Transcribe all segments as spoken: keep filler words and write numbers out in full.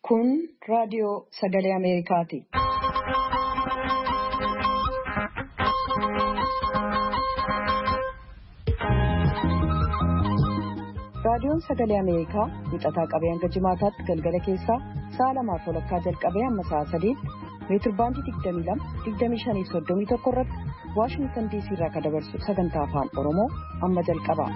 Kun raadiyoo sagalee Ameerikaati. Raadiyoon sagalee Ameerikaa wixataa qabee hanga jimaataatti galgala keessaa sa'a lamaaf walakkaa jalqabee amma sa'a sadiitti meetirbaandii digdamii lama digdamii shanii soddomii tokko irratti Waashingtan D C irraa kan dabarsu sagantaa afaan Oromoo amma jalqaba.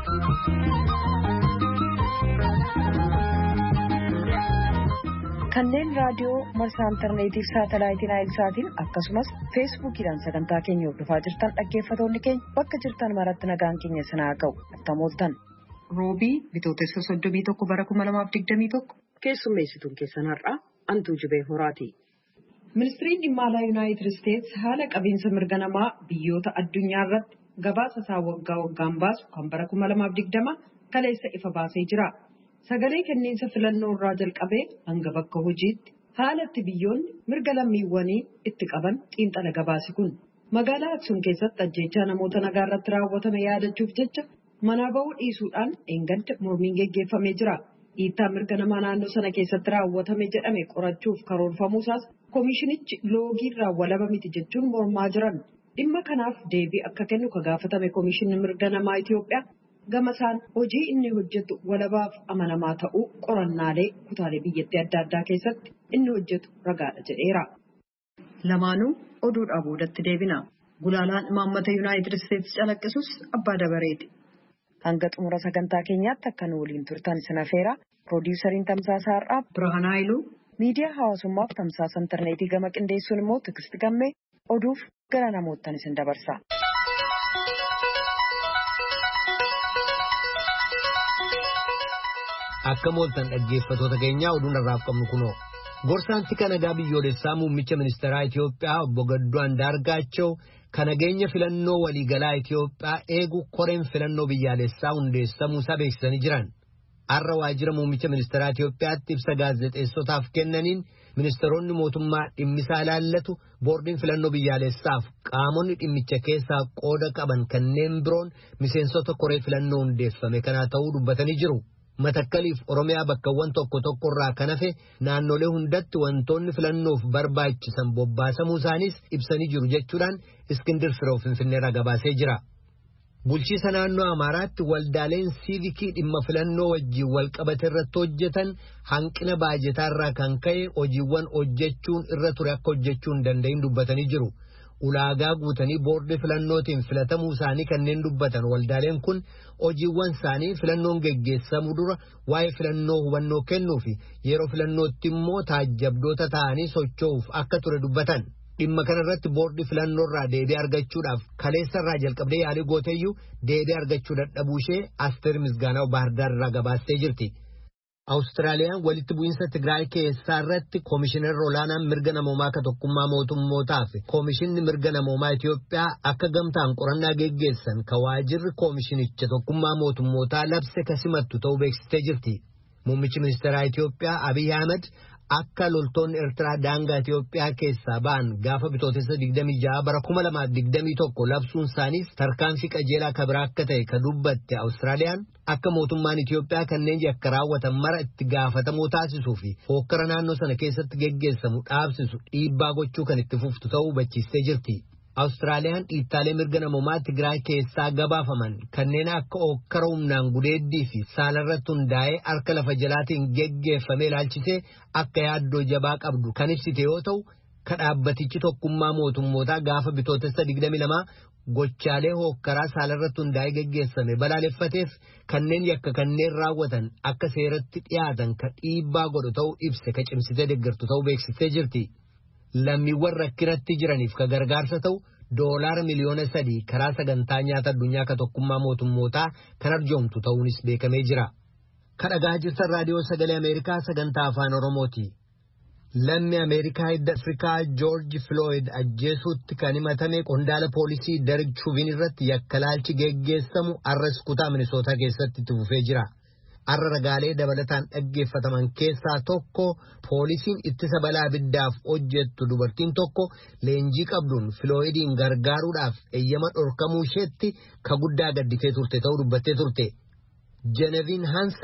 Kanneen raadiyoo marsaa intarneetii fi saatalaayitii Naayilsaatiin akkasumas feesbuukiidhaan sagantaa keenya hordofaa jirtan dhaggeeffatoonni keenya bakka jirtan maratti nagaan keenya sinaa ga'u attamooltan. Roobii bitootessa soddomii tokko bara kuma lamaaf digdamii tokko keessummeessituun keessan har'aa Antuu Jibee Horaati. Ministiriin dhimma alaa Yuunaayitid Isteetsi haala qabiinsa mirga namaa biyyoota addunyaa irratti gabaasa isaa waggaa waggaan baasu kan bara kuma lamaaf digdama kaleessa ifa baasee jira. Sagalee kenniinsa filannoo irraa jalqabee hanga bakka hojiitti haala itti biyyoonni mirga lammiiwwanii itti qaban xiinxala gabaasi kun. Magaalaa Aksuum keessatti ajjeechaa namoota nagaa irratti raawwatame yaadachuuf jecha manaa bahuu dhiisuudhaan eeggadda mormiin geggeeffamee jira. Dhiittaa mirga namaa naannoo sana keessatti raawwatame jedhame qorachuuf karoorfamuusaas koomishinichi loogiirraa walaba miti jechuun mormaa jiran. Dhimma kanaaf deebii akka kennu ka gaafatame koomishinni mirga namaa Itoophiyaa gamasaan hojii inni hojjetu walabaaf amanamaa ta'uu qorannaalee kutaalee biyyattii adda addaa keessatti inni hojjetu ragaadha jedheera. Lamaanuu oduudhaa boodatti deebina. Gulaalaan imaammata Yuunaayitid Isteetsi calaqqisus abbaa dabareeti. Hanga xumura sagantaa keenyaatti akka nu waliin turtan sinafeera. Piroodyusariin tamsaasa har'aa Birhaan Haayiluu, miidiyaa hawaasummaaf tamsaasa intarneetii gama qindeessuun immoo Tikist Gammee oduuf gara namoottan isin dabarsa. Akka mooltan dhaggeeffatoota keenyaa oduun irraaf qabnu kunoo. Gorsaan tika nagaa biyyoolessaa muummicha ministeeraa Itoophiyaa obbo Gadduu Andaargaachoo kan nageenya filannoo waliigalaa Itoophiyaa eegu koreen filannoo biyyaalessaa hundeessamuu isaa beeksisanii jiran. Har'a waajjira muummicha ministeeraa Itoophiyaatti ibsa gaazexeessotaaf kennaniin ministeeronni mootummaa dhimmisaa ilaallatu boordiin filannoo biyyaalessaaf qaamonni dhimmicha keessaa qooda qaban kanneen biroon miseensota koree filannoo hundeeffame kanaa ta'uu dubbatanii jiru. Matakkaliif Oromiyaa bakkawwan tokko tokko irraa kan hafe naannolee hundatti wantoonni filannoof barbaachisan bobbaasamuu isaanis ibsanii jiru jechuudhaan Iskindir Firoo Finfinneerraa gabaasee jira. Bulchiisa naannoo Amaaraatti waldaaleen siivikii dhimma filannoo wajjin walqabate irratti hojjetan hanqina baajetaa irraa kan ka'e hojiiwwan hojjechuun irra ture akka hojjechuu hin danda'in dubbatanii jiru. Ulaagaa guutanii boordii filannootiin filatamuu isaanii kanneen dubbatan waldaaleen kun hojiiwwan isaanii filannoon geggeessamuu dura waa'ee filannoo hubannoo kennuu fi yeroo filannootti immoo taajjabdoota ta'anii socho'uuf akka ture dubbatan. Dhimma kana irratti boordii filannoo irraa deebii argachuudhaaf kaleessa irraa jalqabdee yaalii gooteeyyuu deebii argachuu dadhabuu ishee Asteer Misgaanaw Baahirdaar irraa gabaastee jirti. Awustiraaliyaan walitti bu'iinsa Tigraay keessaa irratti koomishinar olaanaan mirga namoomaa akka tokkummaa mootummootaa fi koomishinni mirga namoomaa Itoophiyaa akka gamtaan qorannaa geggeessan ka waajirri koomishinicha tokkummaa mootummootaa labse kasimattu ta'uu beeksistee jirti. Muummichi ministeeraa Itoophiyaa Abiy Ahmed akka loltoonni Eertiraa daangaa Itoophiyaa keessaa ba'an gaafa bitootessa digdamii ja'a bara kuma lamaaf digdamii tokko labsuun isaaniis tarkaanfii qajeelaa ka biraa akka ta'e ka dubbatte Awustiraaliyaan akka mootummaan Itoophiyaa kanneen yakka raawwatan mara itti gaafatamoo taasisuu fi hookkara naannoo sana keessatti geggeessamu dhaabsisu dhiibbaa gochuu kan itti fuftu ta'uu hubachiistee jirti. Awustiraaliyaan dhiittaalee mirga namoomaa Tigraay keessaa gabaafaman kanneen akka hookkara humnaan gudeeddii fi saalarratti hundaa'ee harka lafa jalaatiin geggeeffame ilaalchisee akka yaaddoo jabaa qabdu kan ibsite yoo ta'u, ka dhaabbatichi tokkummaa mootummootaa gaafa bitootessa digdamii lamaa gochaalee hookkaraa saalarratti hundaa'ee geggeessame balaaleffateef kanneen yakka kanneen raawwatan akka seeratti dhiyaatan ka dhiibbaa godhu ta'uu ibse ka cimsitee deeggartu ta'uu beeksistee jirti. Lammiiwwan rakkinatti jiraniif ka gargaarsa ta'u doolaara miliyoona sadii karaa sagantaa nyaata addunyaa ka tokkummaa mootummootaa kan arjoomtu ta'uunis beekamee jira. Ka dhagaa jirtan raadiyoo sagalee Ameerikaa sagantaa afaan Oromooti. Lammi Ameerikaa hidda Afrikaa Joorji Filooyid ajjeesuutti kan himatame qondaala poolisii Derek Chauvin irratti yakkalaalchi geggeessamu arras kutaa Minisootaa keessatti itti fufee jira. Har'a ragaalee dabalataan dhaggeeffataman keessaa tokko poolisiin ittisa balaa abiddaaf hojjettu dubartiin tokko leenjii qabduun Filooyidiin gargaaruudhaaf eeyyama dhorkamuu isheetti ka guddaa gadditee turte ta'uu dubbattee turte. Genevieve Hansen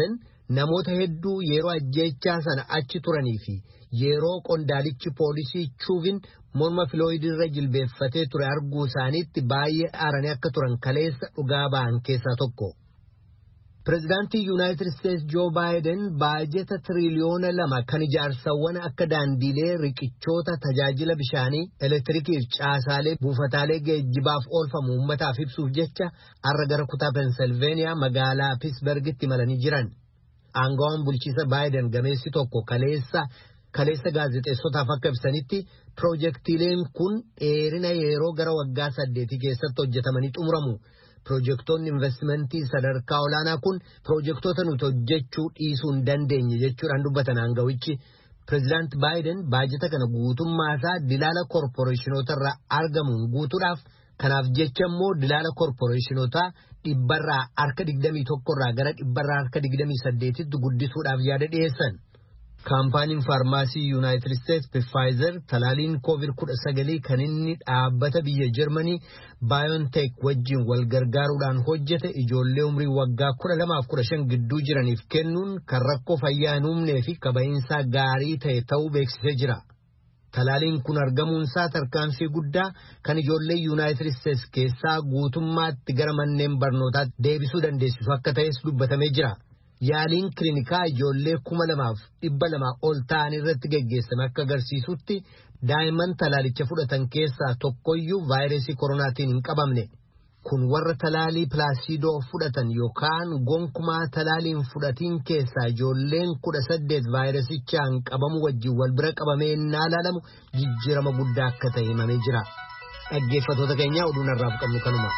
namoota hedduu yeroo ajjeechaa sana achi turanii fi yeroo qondaalichi poolisii Chuuvin morma Filooyid irra jilbeeffatee ture arguu isaaniitti baay'ee aaranii akka turan kaleessa dhugaa ba'an keessaa tokko. Pireezidaantii Yuunaayitid Isteets Joo Baayiden baajeta tiriliyoona lama kan ijaarsawwan akka daandiilee riqichoota tajaajila bishaanii elektiriikii fi caasaalee buufataalee geejjibaaf oolfamu uummataaf ibsuuf jecha har'a gara kutaa Pensilveeniyaa magaalaa Piitsbergitti imalanii jiran. Aangawaan bulchiisa Baayiden gameessi tokko kaleessa kaleessa gaazexeessotaaf akka ibsanitti piroojeektiileen kun dheerina yeroo gara waggaa saddeetii keessatti hojjetamanii xumuramu. Piroojeektoonni investimentii sadarkaa olaanaa kun piroojeektoota nuti hojjechuu dhiisuu hin dandeenye jechuudhaan dubbatan aangawichi. Pireezidaant Baayiden baajeta kana guutummaa isaa dilaala koorporeeshinoota irraa argamuun guutuudhaaf kanaaf jecha immoo dilaala koorporeeshinootaa dhibbarraa harka digdamii tokkorraa gara dhibbarraa harka digdamii saddeetitti guddisuudhaaf yaada dhiyeessan. Kaampaaniin faarmaasii Yuunaayitid Isteets Pfizer talaaliin koovid kudha sagal kan inni dhaabbata biyya Jarmanii Biontech wajjin wal gargaaruudhaan hojjete ijoollee umrii waggaa kudha lamaaf kudha shan gidduu jiraniif kennuun kan rakkoo fayyaa hin uumnee fi qaba'iinsaa gaarii ta'e ta'uu beeksisee jira. Talaaliin kun argamuunsaa tarkaanfii guddaa kan ijoollee Yuunaayitid Isteets keessaa guutummaatti gara manneen barnootaatti deebisuu dandeessisu akka ta'es dubbatamee jira. Yaaliin kiliinikaa ijoollee kuma lamaaf dhibba lamaa ol ta'an irratti geggeessame akka agarsiisutti daa'imman talaalicha fudhatan keessaa tokkoyyuu vaayirasii koronaatiin hin qabamne. Kun warra talaalii pilaasiidoo fudhatan yookaan gonkumaa talaaliin fudhatiin keessaa ijoolleen kudha saddeet vaayirasichaan qabamu wajjin wal bira qabamee innaa ilaalamu jijjiirama guddaa akka ta'e himamee jira. Dhaggeeffattoota keenya oduu narraaf qabnu kanuma.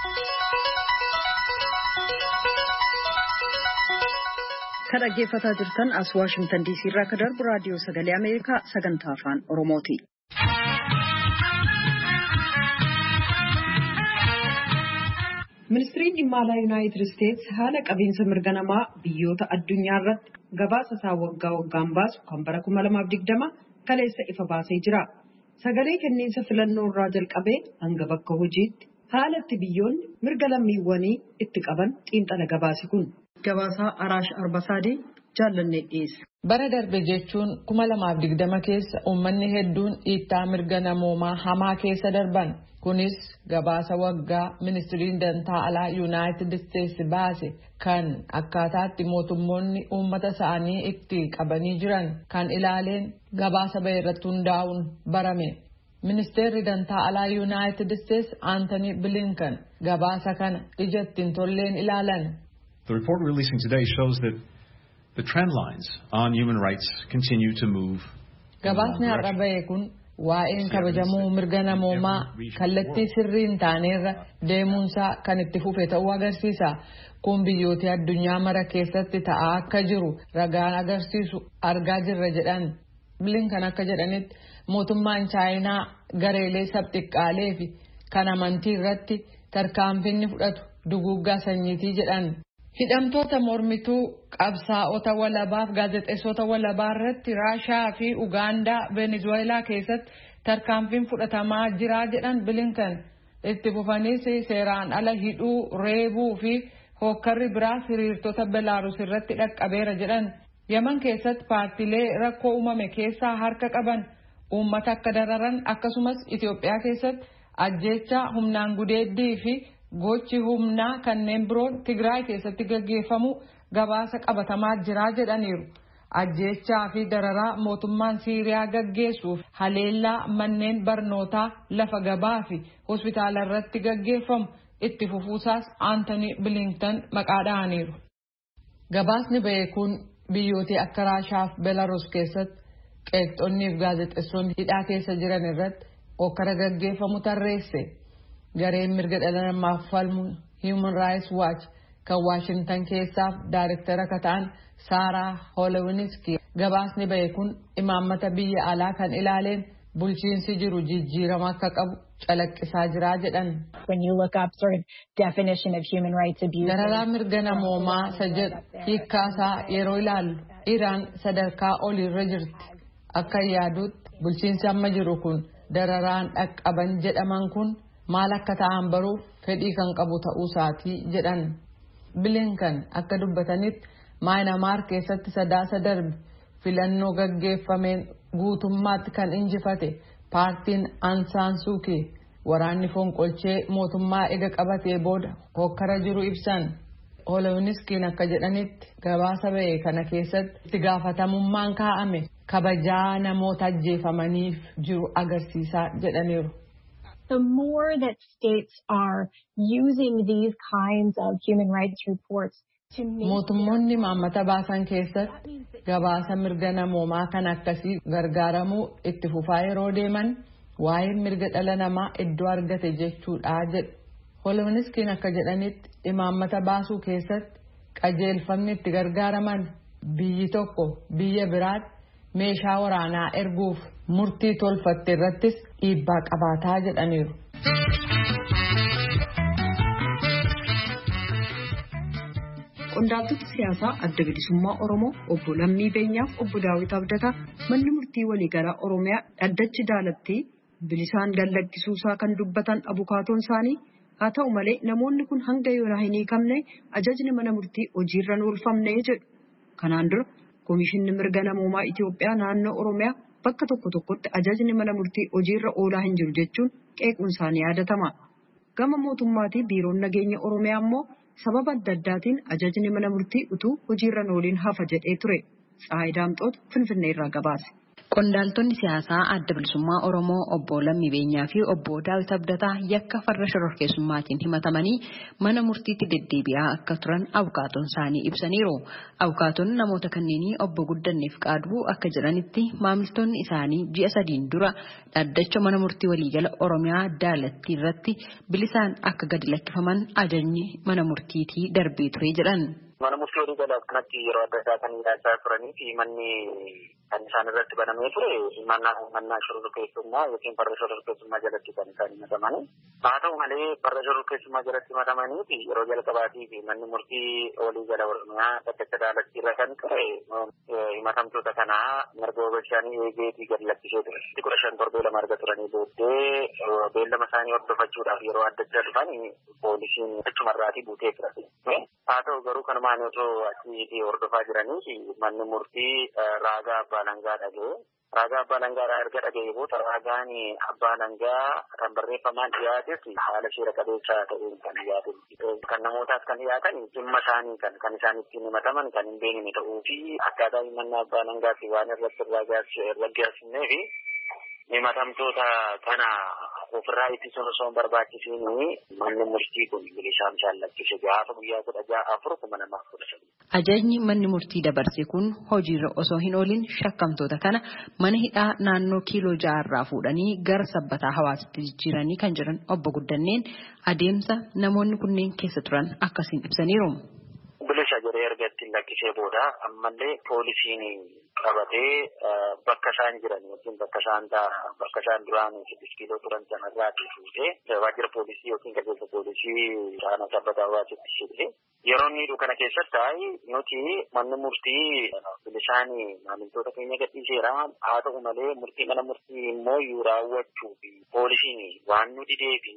Kan dhaggeeffataa jirtan as Waashingtan D C irraa kan darbu raadiyoo sagalee Ameerikaa sagantaa afaan Oromooti. Ministiriin dhimma alaa Yuunaayitid Isteets haala qabiinsa mirga namaa biyyoota addunyaa irratti gabaasa isaa waggaa waggaan baasu kan bara kuma lamaaf digdama kaleessa ifa baasee jira. Sagalee kenniinsa filannoo irraa jalqabee hanga bakka hojiitti haala itti biyyoonni mirga lammiiwwanii itti qaban xiinxala gabaasi kun. Gabaasaa Araash Arbasaadii jaallannee dhiyeessa. Bara darbe jechuun kuma lamaaf digdama keessa uummanni hedduun dhiittaa mirga namoomaa hamaa keessa darban. Kunis gabaasa waggaa ministiriin dantaa alaa Yuunaayitid Isteets baase kan akkaataatti mootummoonni uummata isaanii itti qabanii jiran kan ilaaleen gabaasa bahe irratti hundaa'uun barame. Ministeerri dantaa alaa Yuunaayitid Isteets Anthony Blinken gabaasa kana ija ittiin tolleen ilaalan. The report we're releasing today shows that the trend lines on human rights continue to move. Gabaasni har'a bahe kun waa'een kabajamuu mirga namoomaa kallattii sirrii hin taanerra deemuunsaa kan itti fufe ta'uu agarsiisa. Kun biyyoota addunyaa mara keessatti ta'aa akka jiru ragaan agarsiisu argaa jirra jedhan. Blinken akka jedhanitti mootummaan Chaayinaa gareelee sabxiqqaalee fi kan amantii irratti tarkaanfiin fudhatu duguuggaa sanyiitii jedhan. Hidhamtoota mormituu qabsaa'ota walabaaf gaazexeessota walabaa irratti Raashaa fi Ugaandaa Venezuelaa keessatti tarkaanfiin fudhatamaa jira jedhan Blinken. Itti fufaniis seeraan ala hidhuu, reebuu fi hokkarri biraas hiriirtota Belarus irratti dhaqqabeera jedhan. Yaman keessatti paartilee rakkoo uumame keessaa harka qaban uummata akka dararan akkasumas Itoophiyaa keessatti ajjeechaa humnaan gudeeddii fi gochi humnaa kanneen biroon Tigraay keessatti gaggeeffamu gabaasa qabatamaa jira jedhaniiru. Ajjeechaa fi dararaa mootummaan Siiriyaa gaggeessuuf haleellaa manneen barnootaa lafa gabaa fi hospitaala irratti gaggeeffamu itti fufuusaas Anthony Blinken maqaa dha'aniiru. Gabaasni bahe kun biyyoota akka Raashaa fi Belarus keessatti qeeqxonnii fi gaazexeessonni hidhaa keessa jiran irratti hokkara gaggeeffamu tarreesse. Gareen mirga dhala namaaf falmu Human Rights Watch kan Washington keessaaf daayirektara akka ta'an Saaraa Holowinski gabaasni bahe kun imaammata biyya alaa kan ilaaleen bulchiinsi jiru jijjiirama akka qabu calaqqisaa jira jedhan. When you look up sort of definition of human rights abuse. Dararaa mirga namoomaa sajjad hiikkaasaa yeroo ilaallu Iraan sadarkaa oliirra jirti. Akka yaaduutti bulchiinsi amma jiru kun dararaan dhaqqaban jedhaman kun maal akka ta'an baruuf fedhii kan qabu ta'uu isaatii jedhan. Blinken akka dubbatanitti Maayinamaar keessatti sadaasa darbe filannoo gaggeeffameen guutummaatti kan injifate paartiin Ansaan Suukii waraanni fonqolchee mootummaa ega qabatee booda hokkara jiru ibsan. Holowniskiin akka jedhanitti gabaasa ba'e kana keessatti itti gaafatamummaan kaa'ame kabajaa namoota ajjeefamaniif jiru agarsiisaa jedhaniiru. The more that states are using these kinds of human rights reports to make mootummoonni maammata baasan keessatti gabaasa mirga namoomaa kan akkasii gargaaramuu itti fufaa yeroo deeman waa'ee mirga dhala namaa iddoo argate jechuudha jedhu. Holowniskiin akka jedhanitti imaammata baasuu keessatti qajeelfamni itti gargaaraman biyyi tokko biyya biraatti meeshaa waraanaa erguuf murtii tolfatte irrattis dhiibbaa qabaataa jedhaniiru. Qondaaltota siyaasaa adda bilisummaa Oromoo obbo Lammii Beenyaaf obbo Daawit Abdataa manni murtii waliigalaa Oromiyaa dhaddachi daalattii bilisaan gallakkisuusaa kan dubbatan abukaatoon isaanii haa ta'u malee namoonni kun hanga yoonaa hin hiikamne ajajni mana murtii hojiirra hin oolfamne jedhu. Kanaan dura Komishinni Mirga Namoomaa Itiyoophiyaa naannoo Oromiyaa bakka tokko tokkotti ajajni mana murtii hojiirra oolaa hin jiru jechuun qeequun isaanii yaadatama. Gama mootummaatii biiroon nageenya Oromiyaa immoo sababa adda addaatiin ajajni mana murtii utuu hojiirra hin ooliin hafa jedhee ture. Tsaayi Daamxoot Finfinnee irraa gabaase. Qondaaltonni siyaasaa adda bilisummaa Oromoo obbo Lammii Beenyaa fi obbo Daawit Abdataa yakka farra shororkeessummaatiin himatamanii mana murtiitti deddeebi'aa akka turan abukaatoon isaanii ibsaniiru. Abukaatoon namoota kanneenii obbo Guddanneef Qaaduu akka jedhanitti maamiltoonni isaanii ji'a sadiin dura dhaddacha mana murtii waliigala Oromiyaa daalattii irratti bilisaan akka gadi lakkifaman ajajni mana murtiitii darbee ture jedhan. Mana murtii waliigalaa kanatti yeroo adda addaa kan ilaalchaa turanii fi manni kan isaan irratti banamee ture mannaa shororkeessummaa yookiin farra shororkeessummaa jalatti kan isaan himatamanii. Haa ta'u malee farra shororkeessummaa jalatti himatamanii fi yeroo jalqabaatii fi manni murtii waliigala Oromiyaa dhaddacha daalattii irra kan ture himatamtoota kanaa mirga obeeshaanii eegeetii gadi lakkisee ture. Kudha shan torbee lama arga turanii booddee beellama isaanii hordofachuudhaaf yeroo addachaa dhufan poolisiin achumarraatii buutee ture. Haa ta'u garuu kanumaan otoo achi hordofaa jiranii manni murtii raagaa abbaa langaa dhagee raagaa abbaa langaa erga dhagee booda raagaan abbaa langaa kan barreeffamaan dhiyaates haala seera qabeessaa ta'een kan dhiyaate kan namootaaf kan dhiyaatan dhimma isaanii kan kan isaan ittiin himataman kan hin beekne ta'uu fi akkaataa himannaa abbaa langaa fi waan irratti irra gaasinnee fi himatamtoota kana ofirraa ittisuun osoo hin barbaachisiin manni murtii kun bilisaan jaallachise gaafa guyyaa kudha ja'a afur kuma namaaf kudha sadii. Ajajni manni murtii dabarse kun hojiirra osoo hin oolin shakkamtoota kana mana hidhaa naannoo kiiloo ja'arraa fuudhanii gara sabbataa hawaasatti jijjiiranii kan jiran obbo Guddanneen adeemsa namoonni kunneen keessa turan akkasiin ibsaniiru. Bilisa jedhee erga ittiin lakkisee booda ammallee poolisiin qabatee bakka isaan jiran yookiin bakka isaan bakka isaan duraan siddis kiiloo turan sanarraa fuutee waajjira poolisii yookiin qajeelcha poolisii isaanii sabbataa hawaasatti shibee yeroo miidhuu kana keessatti nuti manni murtii bilisaan maamiltoota keenya gadhiiseera haa ta'u malee murtii mana murtii immoo yoo raawwachuu fi poolisiin waan nu didee fi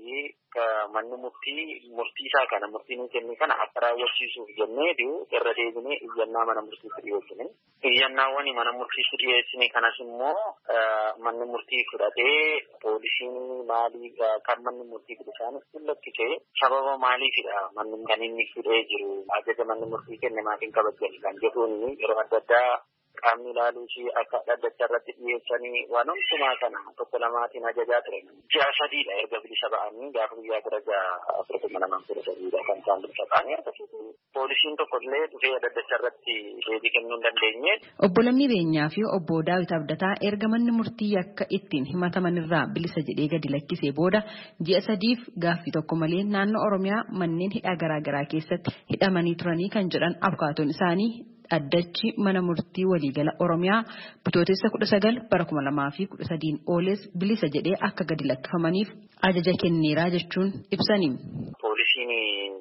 manni murtii murtii isaa kana murtii nu kenne kana akka raawwachiisuuf jennee irra deebinee iyyannaa mana murtiitti dhiyeessine. Iyyannaawwan mana murtiitti dhiyeessine kanas immoo manni murtii fudhatee poolisiin maalii kan manni murtii bilisaanis lakkisee sababa maaliifidha manni kan inni fudhee jiru ajaja manni murtii kenne maatiin kabajjan kan jedhuun yeroo adda addaa qaamni ilaaluu fi akka dhaddacha irratti dhiyeessanii waan hundumaa kana tokko lamaatiin ajajaa ture. Ji'a sadiidha erga bilisa ba'anii gaafa guyyaa gara ja'a afur kuma lamaan kudha sadiidha kan isaan bilisa ba'anii akkasitti poolisiin tokko illee dhufee dhaddacha irratti deebii kennuu hin dandeenye. Obbo Lammii Beenyaa fi obbo Daawit Abdataa erga manni murtii akka ittiin himataman irraa bilisa jedhee gadi lakkisee booda ji'a sadiif gaaffii tokko malee naannoo Oromiyaa manneen hidhaa garaagaraa keessatti hidhamanii turanii kan jedhan abukaatoon isaanii. Addachi mana murtii waliigala Oromiyaa bitootessa kudha sagal bara kuma lamaa fi kudha sadiin ooles bilisa jedhee akka gadi lakkifamaniif ajaja kenneeraa jechuun ibsanii. Poolisiin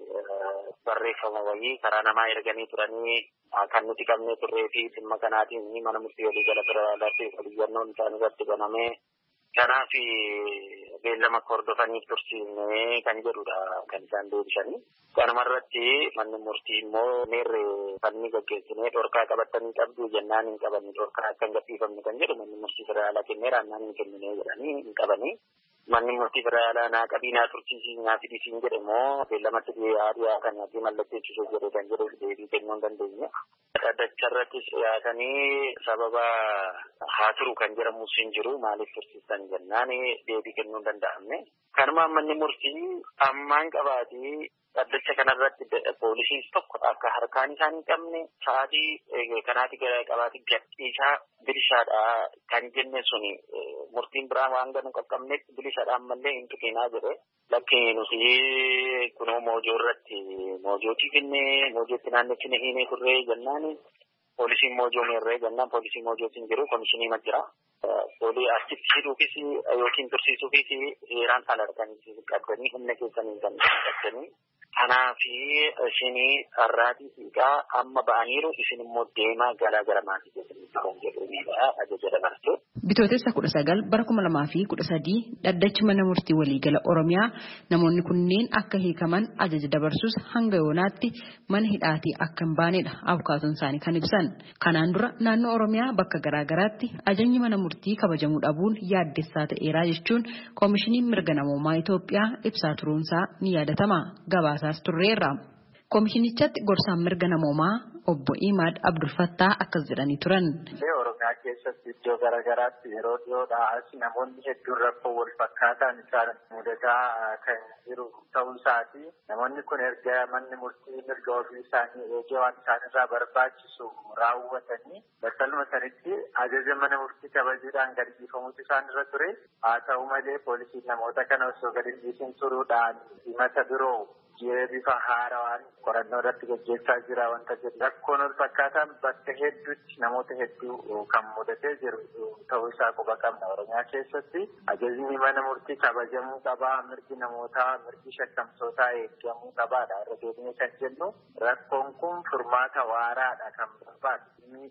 barreeffama wayii karaa namaa erganii turanii kan nuti qabnee turree fi dhimma kanaatiin mana murtii waliigala federaalaa fi waliyyannoon isaan irratti banamee kanaaf beellama hordofanii tursiisnee kan jedhudha kan isaan deebisanii. Kanumarratti manni murtii immoo meerre fanni gaggeessinee dhorkaa qabatanii qabdu jennaan hin qabanii dhorkaa akka hin gadhiifamne kan jedhu manni murtii federaalaa kennee raannaan hin kennine jedhanii hin qabanii. Manni murtii federaalaa naa qabiinaa tursiisnaa fidisiin jedhe immoo beellamatti dhiyaa kan fi mallatteessisuu jedhe kan jedhu deebii kennuu hin dandeenye. Dacharrattis dhiyaatanii sababa haa turu kan jedhamus hin jiru maaliif tursiisan jennaan deebii kennuu hin danda'amne. Kanuma manni murtii ammaan qabaatii dhaddacha kanarratti poolisiin tokko akka harkaan isaan hin qabne sa'aatii kanaati qabaatii gadhiisaa bilishaadha kan jenne suni murtiin biraa waan ganu qaqqabneef bilishaadhaan mallee hin tuqinaa jedhe lakkee nuti kunoo moojoo irratti moojootii finne moojootti naanneffine hiinee turree jennaan poolisiin moojoo meerree jennaan poolisiin moojootiin jiru komishinii majjira. Poolii achitti hidhuufis yookiin tursiisuufis seeraan ala kan qabdanii humna keessanii kan qabdanii. Kanaafi isinii har'aatii fiigaa amma ba'aniiru isin immoo deemaa galaa gara maatii keessanii kan jedhuunidha ajaja dabarsee. Bitootessa kudha sagal bara kuma lamaa fi kudha sadii dhaddachi mana murtii waliigala Oromiyaa namoonni kunneen akka hiikaman ajaja dabarsus hanga yoonaatti mana hidhaatii akka hin baanedha abukaatoon isaanii kan ibsan. Kanaan dura naannoo Oromiyaa bakka garaa garaatti ajajni mana murtii kabajamuu dhabuun yaaddessaa ta'eeraa jechuun koomishiniin mirga namoomaa Itoophiyaa ibsaa turuunsaa ni yaadatama. Gabaasaas turreerra. Koomishinichatti gorsaan mirga namoomaa obbo Imaad Abdul Fattaa akkas jedhanii turan. Oromiyaa keessatti iddoo garaagaraatti yeroo dhiyoodhaas namoonni hedduun rakkoo wal fakkaataan isaan mudataa kan jiru ta'uu isaati. Namoonni kun erga manni murtii mirga ofii isaanii eegee waan isaan irraa barbaachisu raawwatanii battaluma sanitti ajaja mana murtii kabajuudhaan gadi dhiifamuutu isaan irra ture. Haa ta'u malee poolisiin namoota kana osoo gadi dhiisin turuudhaan himata biroo bifa haarawaan qorannoo irratti gaggeessaa jira wanta jedhu rakkoon wal fakkaataan bakka hedduutti namoota hedduu kan mudatee jiru ta'uu isaa quba qabna. Oromiyaa keessatti ajajni mana murtii kabajamuu qabaa, mirgi namootaa mirgi shakkamtootaa eegamuu qabaadha irra deebinee kan jennu rakkoon kun furmaata waaraadha kan barbaadu.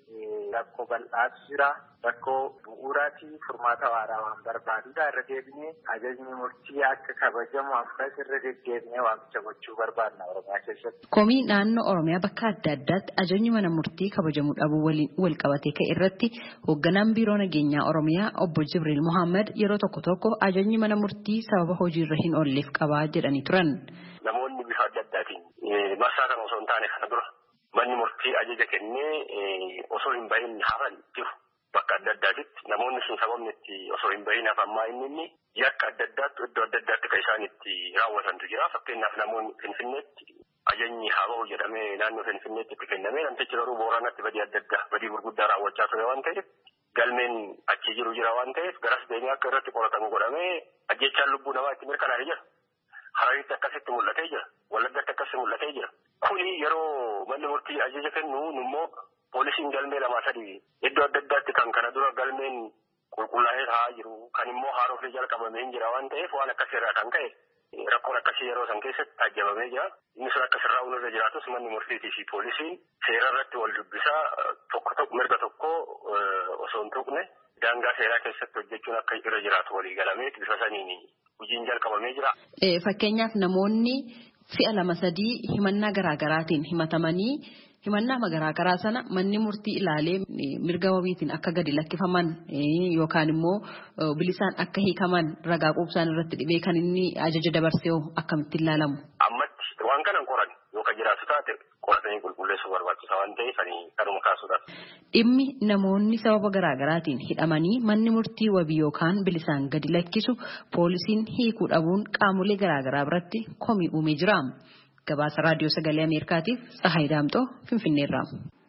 Rakkoo bal'aatu jira, rakkoo bu'uuraatii furmaata waaraa waan barbaadudha irra deebinee ajajni murtii akka kabajamu ammas irra deddeebinee waamicha gochuu barbaadna Oromiyaa keessatti. Komii naannoo Oromiyaa bakka adda addaatti ajajni mana murtii kabajamuu dhabuu waliin wal qabatee ka'e irratti hoogganaan biiroo nageenyaa Oromiyaa obbo Jibriil Muhammad yeroo tokko tokko ajajni mana murtii sababa hojiirra hin oolleef qabaa jedhanii turan. Namoonni bifa adda addaatiin marsaa kana osoo hin taane kana dura manni murtii ajaja kennee osoo hin bahin hafan jiru bakka adda addaatitti namoonni sun sababni itti osoo hin bahin hafammaa inni inni yakka adda addaatti iddoo adda addaatti kan isaan itti raawwatantu jira. Fakkeenyaaf namoonni Finfinneetti ajajni haa bahu jedhamee naannoo Finfinneetti itti kennamee namtichi garuu Booranatti badii adda addaa badii gurguddaa raawwachaa ture waan ta'eef galmeen achi jiru jira waan ta'eef garas deemee akka irratti qoratamu godhamee ajjechaan lubbuu namaa itti mirkanaa'ee jira. Hararitti akkasitti mul'atee jira. Wallaggatti akkasitti mul'atee jira. Kuni yeroo manni murtii ajaja kennu immoo poolisiin galmee lamaa sadii iddoo adda addaatti kan kana dura galmeen qulqullaa'ee taa'aa jiru kan immoo haaroflee jalqabamee jira waan ta'eef waan akkasirraa kan ka'e rakkoon akkasii yeroo san keessatti taajjabamee jira. Inni sun akkasirraa ulirra jiraatus manni murtiitii fi poolisiin seera irratti wal dubbisaa tokko tokko mirga tokko osoo hin tuqne daangaa seeraa keessatti hojjechuun akka irra jiraatu walii galamee bifa saniin hojiin jalqabamee jira. Fakkeenyaaf namoonni si'a lama sadii himannaa garaagaraatiin himatamanii himannaa garaagaraa sana manni murtii ilaalee mirga wabiitiin akka gadi lakkifaman yookaan immoo bilisaan akka hiikaman ragaa quubsaan irratti dhibee kan inni ajaja dabarsee akkamitti ilaalamu. Ammatti waan kanan qoran yookaan jiraatu taate qoratanii qulqulleessuu barbaachisaa waan ta'eef kanuma kaasuudhaaf. Dhimmi namoonni sababa garaagaraatiin hidhamanii manni murtii wabii yookaan bilisaan gadi lakkisu poolisiin hiikuu dhabuun qaamolee garaagaraa biratti komii uumee jira. Gabaasa raadiyoo sagalee Ameerikaatiif Tsahaay Daamxoo Finfinneerraa.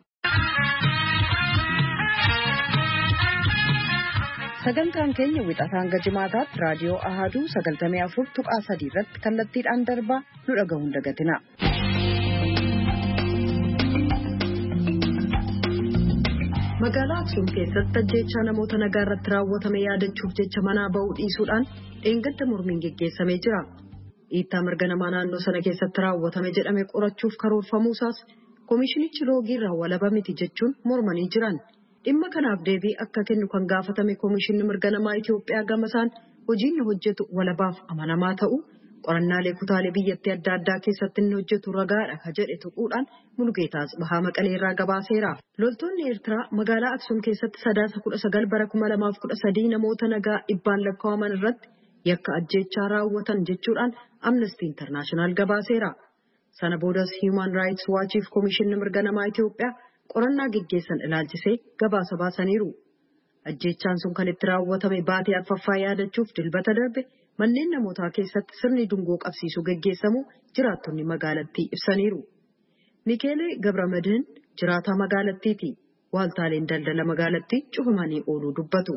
Sagantaan keenya wixataa hanga jimaataatti raadiyoo Ahaduu sagaltamii afur tuqaa sadii irratti kallattiidhaan darbaa nu dhaga'uun dagatina. Magaalaa Aksuum keessatti ajjeechaa namoota nagaa irratti raawwatame yaadachuuf jecha manaa ba'uu dhiisuudhaan dheengadda mormiin geggeessamee jira. Dhiittaa mirga namaa naannoo sana keessatti raawwatame jedhame qorachuuf karoorfamuusaas koomishinichi loogiirraa walaba miti jechuun mormanii jiran. Dhimma kanaaf deebii akka kennu kan gaafatame koomishinni mirga namaa Itoophiyaa gamasaan hojiin inni hojjetu walabaaf amanamaa ta'u qorannaalee kutaalee biyyattii adda addaa keessatti inni hojjetu ragaadha ka jedhe tuquudhaan Mulugeetaa Tsibahaa Maqalee irraa gabaaseera. Loltoonni Eertiraa magaalaa Aksuum keessatti sadaasa kudha sagal bara kuma lamaaf kudha sadii namoota nagaa dhibbaan lakkaa'aman irratti yakka ajjeechaa raawwatan jechuudhaan Amnesty International gabaaseera. Sana boodas Human Rights Watchiif Komishinni Mirga Namaa Itoophiyaa qorannaa gaggeessan ilaalchisee gabaasa baasaniiru. Ajjeechaan sun kan itti raawwatame baatee arfaffaa yaadachuuf dilbata darbe manneen namootaa keessatti sirni dungoo qabsiisuu gaggeessamu jiraattonni magaalattii ibsaniiru. Mikeelee Gabramadiin jiraataa magaalattiiti. Waaltaaleen daldala magaalattii cufamanii ooluu dubbatu.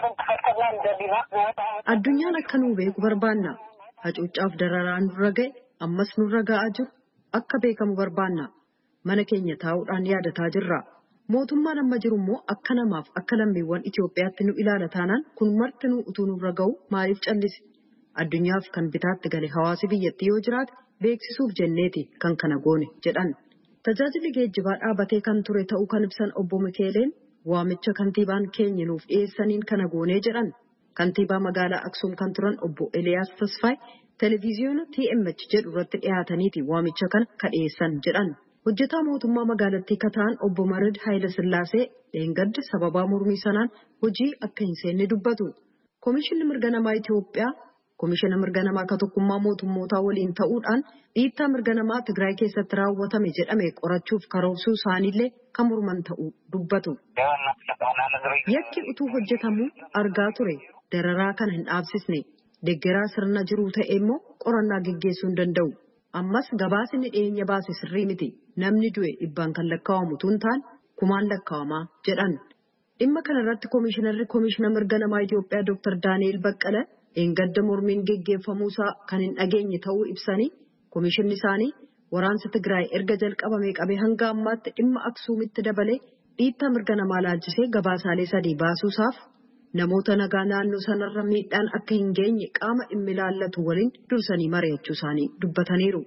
Addunyaan akka nuu beeku barbaanna. Hacuuccaaf dararaan nurra ga'e ammas nurra ga'aa jiru akka beekamu barbaanna. Mana keenya taa'uudhaan yaadataa jirra. Mootummaan amma jiru immoo akka namaaf akka lammiiwwan Itoophiyaatti nu ilaala taanaan kun marti nu utuu nurra ga'u maaliif callisi? Addunyaaf kan bitaatti gale hawaasi biyyattii yoo jiraate beeksisuuf jenneeti kan kana goone jedhan. Tajaajilli geejjibaa dhaabatee kan ture ta'uu kan ibsan obbo Mikeeleen waamicha kantiibaan keenya nuuf dhiyeessaniin kana goonee jedhan. Kantiibaa magaalaa Aksuum kan turan obbo Eliyaas Tasfaay televiziyoona T M H jedhu irratti dhiyaataniiti waamicha kana ka dhiyeessan jedhan. Hojjetaa mootummaa magaalattii kataan obbo Marid Haayile Sillaasee dheengadda sababaa mormii sanaan hojii akka hin seenne dubbatu. Komishinni Mirga Namaa Itoophiyaa Komishina Mirga Namaa ka tokkummaa mootummootaa waliin ta'uudhaan dhiittaa mirga namaa Tigraay keessatti raawwatame jedhame qorachuuf karoorsuu isaaniillee kan morman ta'uu dubbatu. Yakki utuu hojjetamu argaa ture dararaa kana hin dhaabsisne deeggaraa sirna jiruu ta'e immoo qorannaa gaggeessuu hin danda'u. Ammas gabaasni dhiyeenya baase sirrii miti. Namni du'e dhibbaan kan lakkaa'amu tun ta'an kumaan lakkaa'amaa jedhan. Dhimma kanarratti Komishinarri Komishina Mirga Namaa Itoophiyaa Dooktar Daani'el Baqqala dheengadda mormiin geggeeffamuusaa kan hin dhageenye ta'uu ibsanii komishinni isaanii waraansa Tigraay erga jalqabamee qabee hanga ammaatti dhimma Aksuumitti dabalee dhiittaa mirga namaa laalchisee gabaasaalee sadii baasuusaaf namoota nagaa naannoo sanarra miidhaan akka hin geenye qaama dhimmi ilaallatu waliin dursanii mari'achuu isaanii dubbataniiru.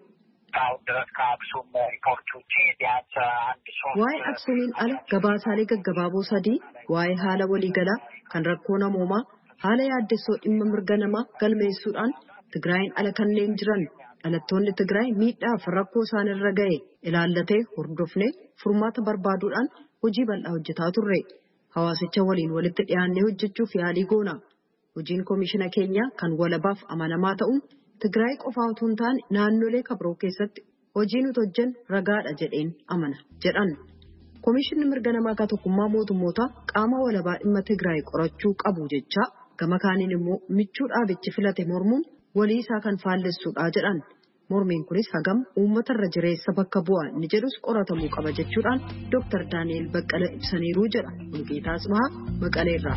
Waa'ee Aksuumiin ala gabaasaalee gaggabaaboo sadii waa'ee haala waliigalaa kan rakkoo namoomaa haala yaaddessoo dhimma mirga namaa galmeessuudhaan Tigraayin ala kanneen jiran dhalattoonni Tigraay miidhaaf rakkoo isaanirra ga'e ilaallatee hordofnee furmaata barbaaduudhaan hojii bal'aa hojjetaa turre. Hawaasicha waliin walitti dhiyaannee hojjechuuf yaalii goona. Hojiin komishina keenyaa kan walabaaf amanamaa ta'uun Tigraay qofaa utuu hin taane naannolee kabiroo keessatti hojii nuti hojjennu ragaadha jedheen amana jedhan. Komishinni mirga namaa ka tokkummaa mootummootaa qaama walabaa dhimma Tigraay qorachuu qabu jecha gama kaaniin immoo michuu dhaabichi filate mormuun walii isaa kan faallessuudha jedhan. Mormiin kunis hagam uummatarra jireessa bakka bu'a ni jedhus qoratamuu qaba jechuudhaan Dooktar Daani'el Baqqala ibsaniiru jedha. Mulugeetaa Tsibahaa Maqaleerraa.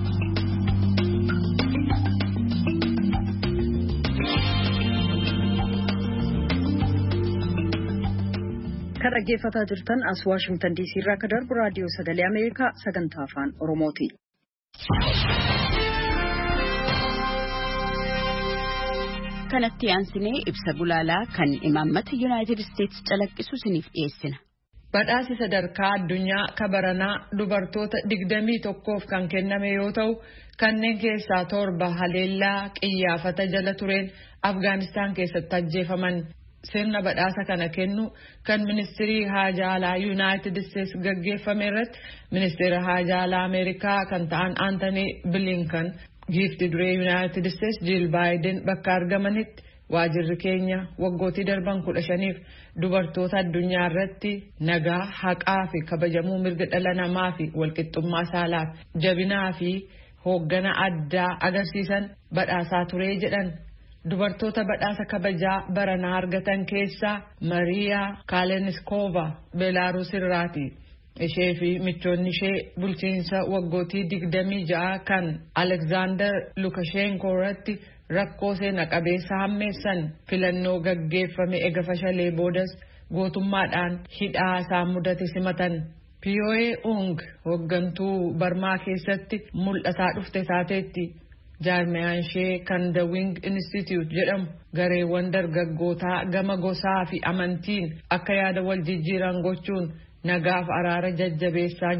Kan dhaggeeffataa jirtan as Waashingtan D C irraa akka darbu raadiyoo sagalee Ameerikaa sagantaa afaan Oromooti. Kanatti aansinee ibsa gulaalaa kan imaammata Yuunaayitid Isteetsi calaqqisu isiniif dhiyeessina. Badhaasi sadarkaa addunyaa kabaranaa dubartoota digdamii tokkoof kan kenname yoo ta'u kanneen keessaa torba haleellaa qiyyaafata jala tureen Afgaanistaan keessatti ajjeefaman. Sirna badhaasa kana kennu kan ministirii haajaa alaa Yuunaayitid Isteetsi gaggeeffame irratti ministeera haajaa alaa Ameerikaa kan ta'an Aantanii Bilinkan giifti duree Yuunaayitid Isteetsi Jiil Baayiden bakka argamanitti waajirri keenya waggootii darban kudha shaniif dubartoota addunyaa irratti nagaa haqaa fi kabajamuu mirga dhala namaa fi walqixxummaa saalaaf jabinaa fi hooggana addaa agarsiisan badhaasaa turee jedhan. Dubartoota badhaasa kabajaa baranaa argatan keessaa Mariyaa Kaaleniskoova Beelaaruus irraati. Ishee fi michoonni ishee bulchiinsa waggootii digdamii ja'a kan Aleksaandar Lukashenko irratti rakkoo seena qabeessa hammeessan filannoo gaggeeffame ega fashalee boodas gootummaadhaan hidhaa isaan mudate simatan. P O A Ung hooggantuu Barmaa keessatti mul'ataa dhufte taateetti. Jaarmiyaan ishee kan The Wing Institute jedhamu gareewwan dargaggootaa gama gosaa fi amantiin akka yaada wal jijjiiran gochuun nagaaf araara jajjabeessaa jiru.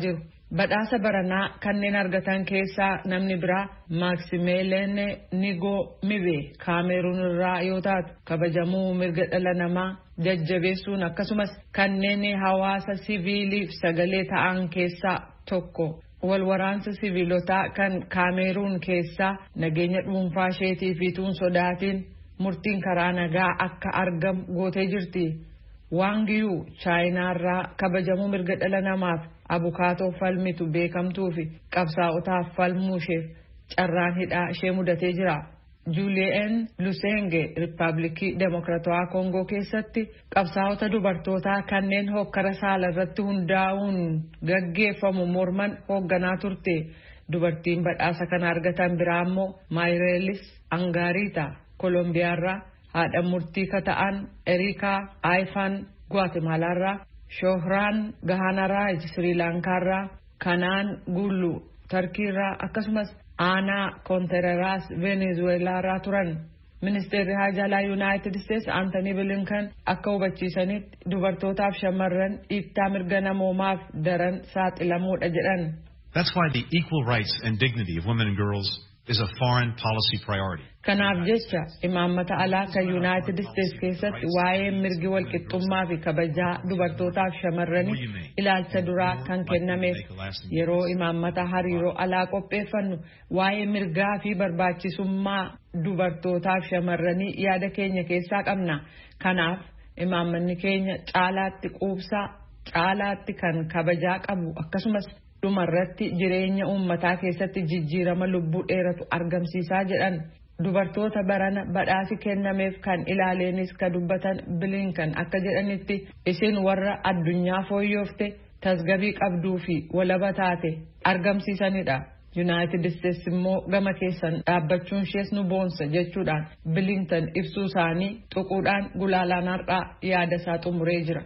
Badhaasa baranaa kanneen argatan keessaa namni biraa Maaksimeeleen Nigoo Mibe Kaameruun irraa yoo taatu kabajamuu mirga dhala namaa jajjabeessuun akkasumas kanneen hawaasa siviiliif sagalee ta'an keessaa tokko. Walwaraansa siviilotaa kan Kaameruun keessaa nageenya dhuunfaa isheetii fi tuun sodaatiin murtiin karaa nagaa akka argamu gootee jirti. Waangiyuu Chaayinaarraa kabajamuu mirga dhala namaaf abukaatoo falmitu beekamtuu fi qabsaa'otaaf falmuu isheef carraan hidhaa ishee mudatee jira. Juuliyeen Lusenge Riippaabilikii Demokiraatawaa Koongoo keessatti qabsaa'ota dubartootaa kanneen hokkara saala irratti hundaa'uun gaggeeffamu morman hoogganaa turte. Dubartiin badhaasa kana argatan biraa immoo Maayireelis Angaariita Kolombiyaarraa, haadha murtii kata'an Erikaa Aayifaan Guatemalaarraa, Shohraan Gahanaraaj Sri Lankaarraa, Kanaan Gullu Tarkiirraa akkasumas Aanaa Kontereraas Venezuelaarraa turan. Ministeerri Haajaalaa Yuunaayitid Isteetsi Antanii Bilinkan akka hubachiisanitti dubartootaaf shamarran dhiittaa mirga namoomaaf daran saaxilamuudha jedhan. That's why the equal rights and dignity of women and girls is a foreign policy priority. Kanaaf jecha imaammata alaa kan Yuunaayitid Isteetsi keessatti waa'ee mirgi walqixxummaa fi kabajaa dubartootaaf shamarranii ilaalcha duraa kan kennameef. Yeroo imaammata hariiroo alaa qopheeffannu waa'ee mirgaa fi barbaachisummaa dubartootaaf shamarranii yaada keenya keessaa qabna. Kanaaf imaammanni keenya caalaatti quubsaa, caalaatti kan kabajaa qabu akkasumas dhumarratti jireenya uummataa keessatti jijjiirama lubbuu dheeratu argamsiisaa jedhan. Dubartoota barana badhaasi kennameef kan ilaaleenis ka dubbatan Bilinkan akka jedhanitti isin warra addunyaa fooyyofte tasgabii qabduu fi walaba taate argamsiisanidha. Yuunaayitid Isteetsi immoo gama keessan dhaabbachuun ishees nu boonsa jechuudhaan Bilinkan ibsuu isaanii tuquudhaan gulaalaan har'aa yaada isaa xumuree jira.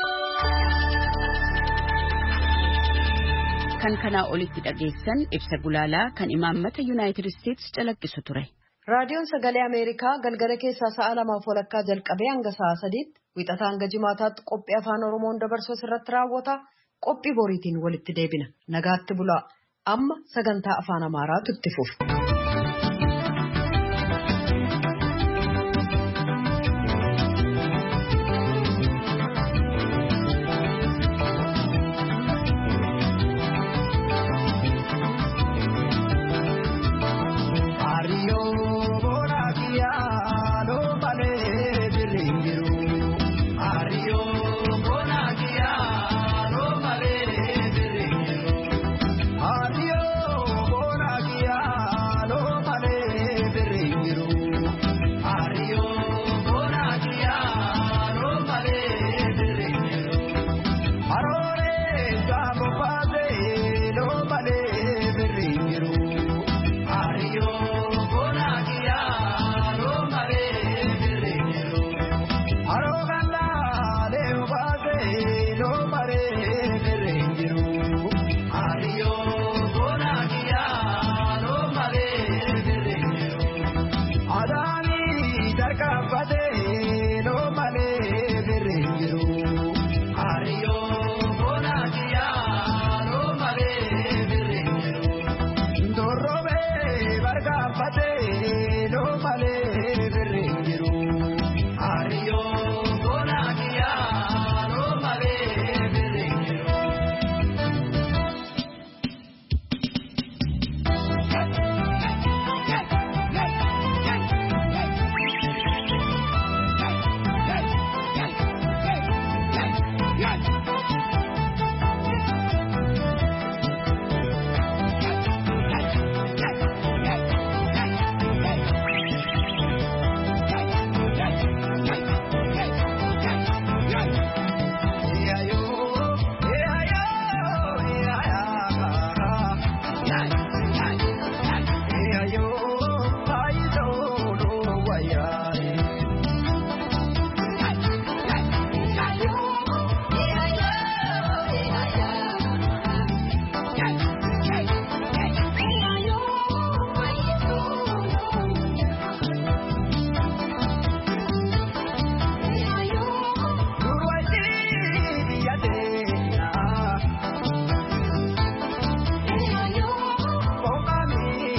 Kan kanaa olitti dhageessan ibsa gulaalaa kan imaammata Yuunaayitid Isteetsi calaqqisu ture. Raadiyoon Sagalee Ameerikaa galgala keessaa sa'a lamaaf walakkaa jalqabee hanga sa'a sadiitti wixataa hanga jimaataatti qophii afaan Oromoon dabarsuu irratti raawwata. Qophii boriitiin walitti deebina. Nagaatti bulaa. Amma sagantaa afaan Amaaraatu itti fufa.